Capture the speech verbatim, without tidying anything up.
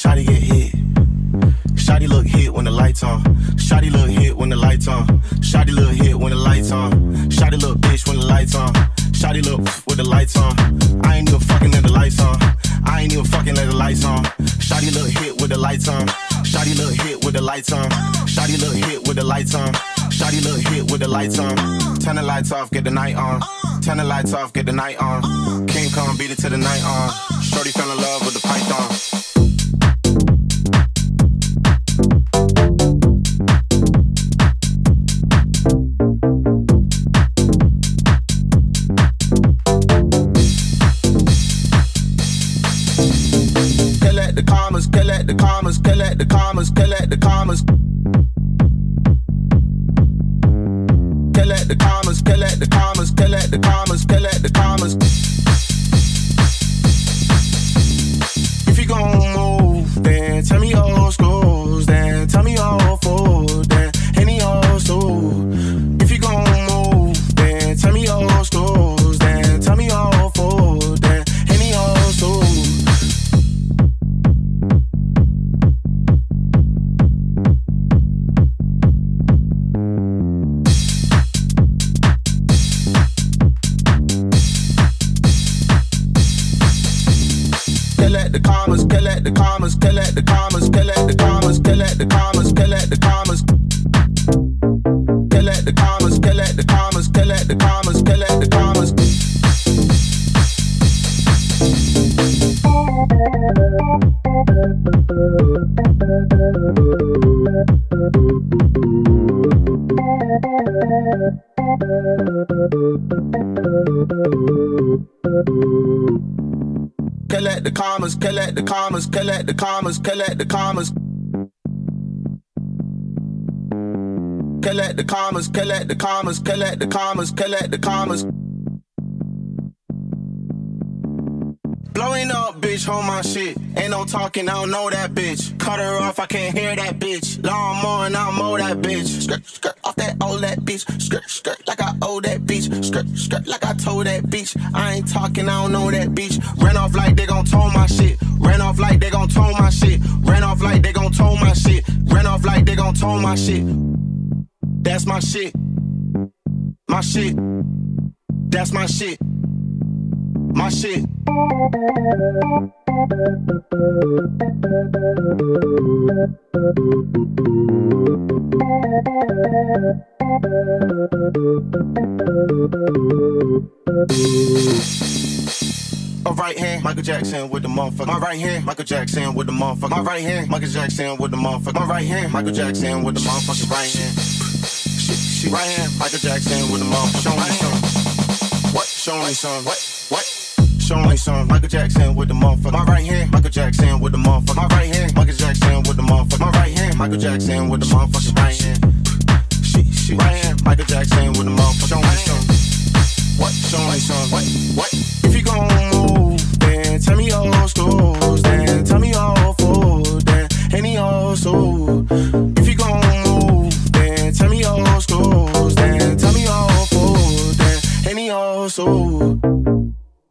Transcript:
Shawty get hit. Shawty look hit when the lights on. Shawty look hit when the lights on. Shawty look hit when the lights on. Shawty look bitch when the lights on. Shawty look with the lights on. I ain't even fucking at the lights on. I ain't even fucking at the lights on. Shawty look hit with the lights on. Shawty look hit with the lights on. Shawty look hit with the lights on. Shawty look hit with the lights on. Turn the lights off, get the night on. Turn the lights off, get the night on. King Kong beat it to the night on. Shorty fell in love with the python. Collect the commas, collect the commas, collect the commas, collect the commas. Collect the commas, collect the commas, collect the commas, collect the commas. If you gon' move, then tell me old schools, then tell me old food, then any old school. If you gon' move, then tell me old schools, then tell me old food, then any old school. Collect the commas, collect the commas, collect the commas, collect the commas, collect the commas, collect the commas. Collect the commas, collect the commas, collect the commas, collect the commas. Collect the commas, collect the commas, collect the commas, collect the commas. Collect the commas, collect the commas, collect the commas, collect the commas. Blowing up, bitch, hold my shit. Ain't no talking, I don't know that bitch. Cut her off, I can't hear that bitch. Lawnmower and I'll mow that bitch. Skirt, skirt, off that old that bitch. Skirt, skirt, like I owe that bitch. Skirt, skirt, like I told that bitch. I ain't talking, I don't know that bitch. Ran off like they gon' tow my shit. Ran off like they gon' tow my shit. Ran off like they gon' tow my shit. Ran off like they gon' tow my shit. That's my shit. My shit. That's my shit. My shit. A right hand, Michael Jackson with the motherfucker. My right hand, Michael Jackson with the motherfucker. My right hand, Michael Jackson with the motherfucker. My right hand, Michael Jackson with the motherfucking right hand. She, she right hand, Michael Jackson with the motherfucker. Show me some. What? Show me some. What? What? Show me some. Michael Jackson with the motherfucker. My right hand, Michael Jackson with the motherfucker. My right hand, Michael Jackson with the motherfucker. My right hand, Michael Jackson with the motherfucking right hand. She, she right hand, Michael Jackson with the motherfucker. Show me some. What? Show me some. What? What?